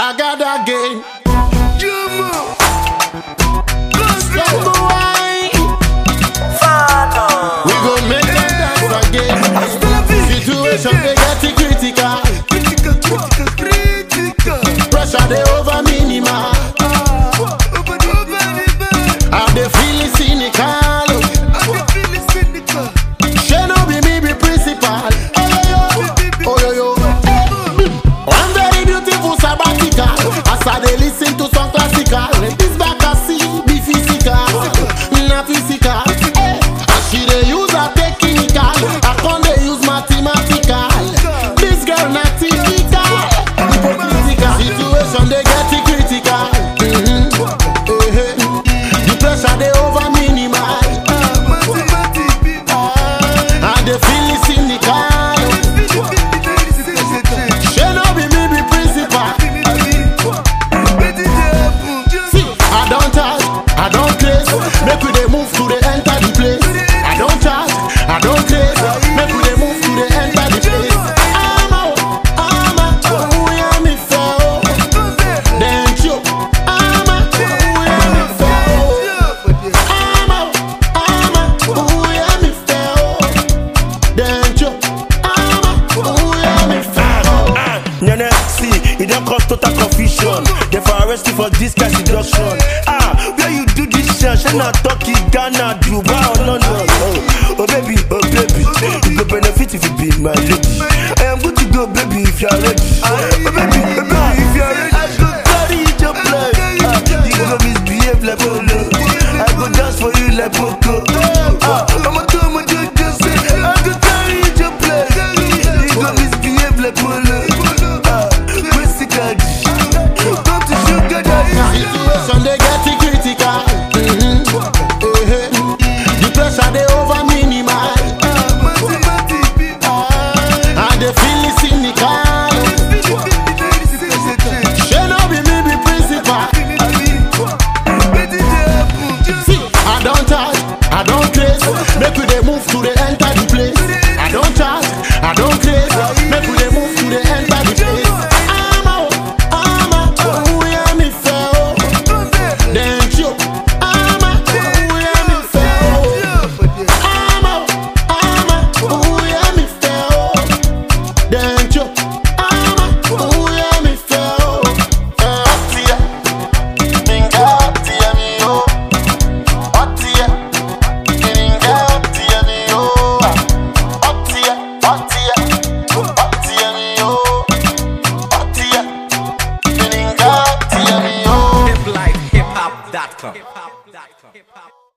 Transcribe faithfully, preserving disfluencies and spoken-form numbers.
I got that game. Jumu. Don't go wine. We gon' make them dance again. Situation they get it critical. Critical, critical, critical. Pressure they over minimal. I dey feel it cynical. She no be me be principal. Oh yo yo. One very beautiful sabbatical. As I dey listen to some classical. This back I see be physical, not physical. And she dey use her technical. I can't dey use mathematical. This girl not typical. Hypocritical. Situation they get it critical. Mm-hmm. Eh-eh. The pressure they over minimal. And they feel it cynical. She no be me be principal. See, I don't charge, I don't craze. Make we dey move to the enter the place. I don't charge, I don't craze. Make we dey move to the enter the place. I'm out, I'm out, oh yeah me fell. Then choke, I'm out, oh yeah me fell. I'm out, I'm out, oh yeah me fell. Then choke, I'm out, oh yeah me fell. Nene, see, it don't cause total confusion. They for arrest you for this kind seduction. Ah, where you do this shit? She not talking Ghana, Dubai, or London. Oh, oh baby, oh baby, you go benefit if you be my lady. I am good to go, baby, if you are ready. Oh baby, oh baby, if you are ready, I go carry you to play. Ah, you go misbehave like Polo. I go dance for you like Poco. Ah, I'ma do my jojo say, I go carry you to play. You go misbehave like Polo. Situation they get it critical. Mm-hmm. Eh-eh. The pressure they over minimal. And they feel it cynical. She no be me be principal. See, I don't charge, I don't craze. Make we dey move to the enter the place. I don't charge, I don't craze. Make we dey move to the enter the place. I'm out, I'm out, oh yeah me fell. Then choke, I'm out, oh yeah me fell. I'm out, I'm out, oh yeah me fell. Then choke, I'm out, oh yeah me fell. Otia, minga otia mi o. Otia, minga otia mi o. Otia, otia, otia mi o. Otia, minga otia mi o. Hip life, hip hop dot com.